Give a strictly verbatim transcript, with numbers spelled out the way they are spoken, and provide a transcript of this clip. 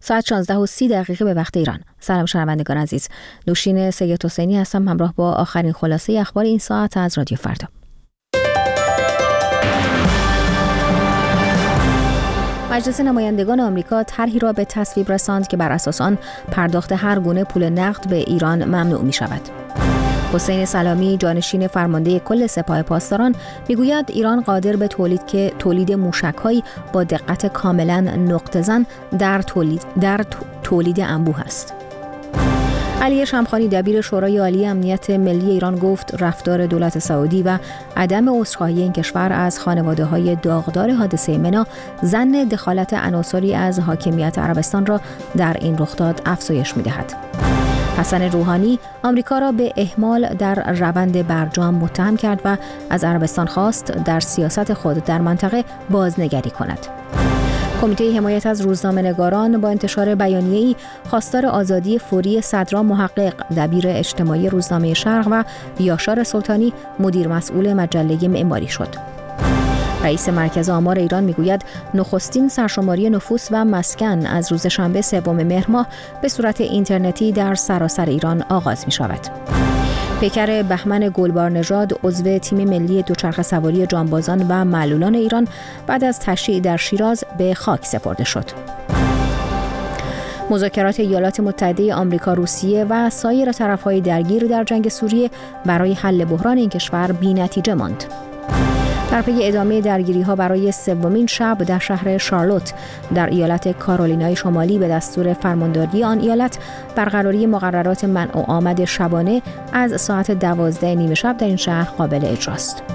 ساعت شانزده و سی دقیقه به وقت ایران. سلام شنوندگان عزیز. نوشین سید حسینی هستم همراه با آخرین خلاصه اخبار این ساعت از رادیو فردا. مجلس نمایندگان آمریکا طرحی را به تصویب رساند که بر اساس آن پرداخت هر گونه پول نقد به ایران ممنوع می شود. حسین سلامی جانشین فرمانده کل سپاه پاسداران میگوید ایران قادر به تولید که تولید موشک‌هایی با دقت کاملا نقطه‌زن در تولید در تولید انبوه است. علی شمخانی دبیر شورای عالی امنیت ملی ایران گفت رفتار دولت سعودی و عدم عذرخواهی این کشور از خانواده‌های داغدار حادثه منا ظن دخالت عناصری از حاکمیت عربستان را در این رخداد افزایش می‌دهد. حسن روحانی آمریکا را به اهمال در روند برجام متهم کرد و از عربستان خواست در سیاست خود در منطقه بازنگری کند. کمیته حمایت از روزنامه‌نگاران با انتشار بیانیه‌ای خواستار آزادی فوری صدرا محقق دبیر اجتماعی روزنامه شرق و یاشار سلطانی مدیر مسئول مجله معماری شد. رئیس مرکز آمار ایران میگوید نخستین سرشماری نفوس و مسکن از روز شنبه سوم مهر ماه به صورت اینترنتی در سراسر ایران آغاز می شود. پیکر بهمن گلبار نژاد عضو تیم ملی دوچرخه سواری جانبازان و معلولان ایران بعد از تشییع در شیراز به خاک سپرده شد. مذاکرات ایالات متحده آمریکا، روسیه و سایر طرف‌های درگیر در جنگ سوریه برای حل بحران این کشور بی‌نتیجه ماند. در پی ادامه درگیری‌ها برای سومین شب در شهر شارلوت در ایالت کارولینای شمالی به دستور فرمانداری آن ایالت برقراری مقررات منع و آمد شبانه از ساعت دوازده نیمه شب در این شهر قابل اجراست.